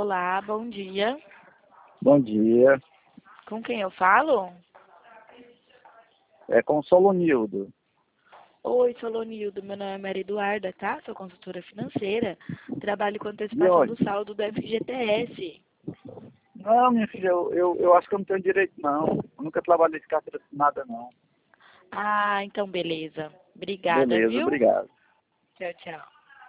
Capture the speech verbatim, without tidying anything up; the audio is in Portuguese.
Olá, bom dia. Bom dia. Com quem eu falo? É com o Solonildo. Oi, Solonildo. Meu nome é Maria Eduarda, tá? Sou consultora financeira. Trabalho com E antecipação do onde? saldo do F G T S. Não, minha filha, eu, eu, eu acho que eu não tenho direito, não. Eu nunca trabalhei de carteira assinada, não. Ah, então beleza. Obrigada, Beleza, viu? obrigado. Tchau, tchau.